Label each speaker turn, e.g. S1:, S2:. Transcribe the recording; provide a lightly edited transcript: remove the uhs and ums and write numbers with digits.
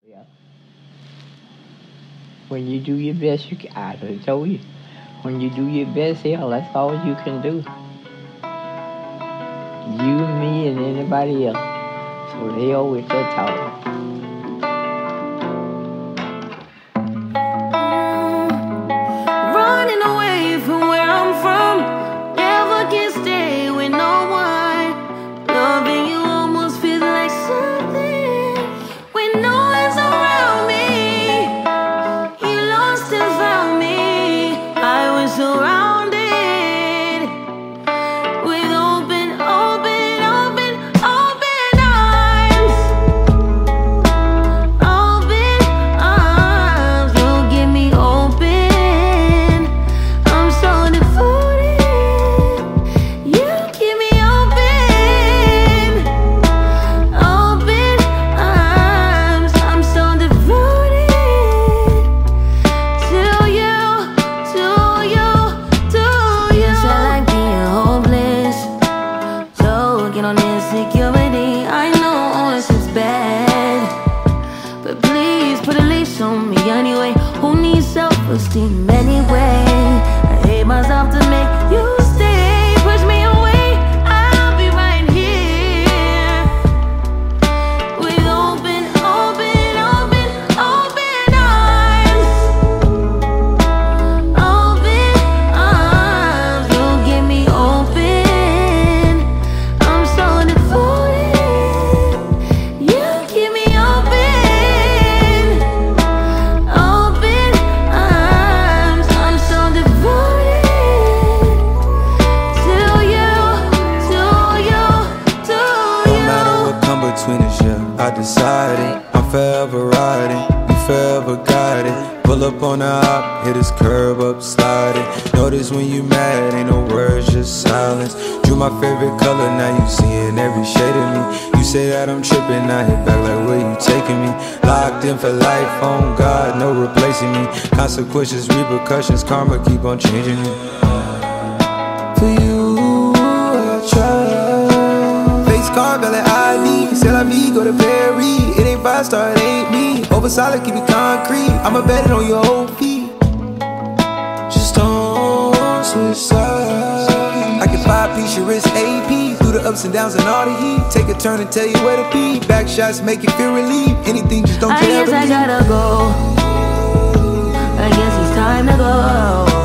S1: Yeah. When you do your best, you can. I done told you. When you do your best, hell, that's all you can do. You, me, and anybody else. So they always that talk.
S2: Running away from where I'm from. Never can stay with no one. Loving you almost feels like something when no one's around me. You lost and found me. I was surrounded with open, open, open, open arms. Open arms, you give me open. I'm so devoted. You keep me open. Open arms, I'm so devoted to you, to you, to you. You sound like being hopeless. So get on insecurity. I know all this is bad, but please put a leash on me anyway. Who needs self-esteem anyway? I hate myself to make you stay. Push me away, I'll be right here with open, open, open, open arms. Open arms, you give me open. I'm so devoted. You keep me open. Open arms, I'm so devoted to you, to you, to
S3: No matter
S2: you.
S3: what come between us, yeah, I decided I'm forever riding, you forever guiding. Pull up on the hop, hit this curb up, sliding. Notice when you mad, ain't no words, just silence. Drew my favorite color, now you seeing every shade of me. You say that I'm tripping, I hit back like where you taking me. Locked in for life, on God, no replacing me. Consequences, repercussions, karma keep on changing me. For you, I try. Face card, valid ID. Say la vie, go to Paris. It ain't 5-star, it ain't me. Over solid, keep it concrete. I'ma bet it on your whole feet. Just don't switch sides. I can 5-piece your wrist AP. Through the ups and downs and all the heat. Take a turn and tell you where to be. Back shots make you feel relief. Anything, just don't
S2: I
S3: care.
S2: guess I gotta go. I guess it's time to go.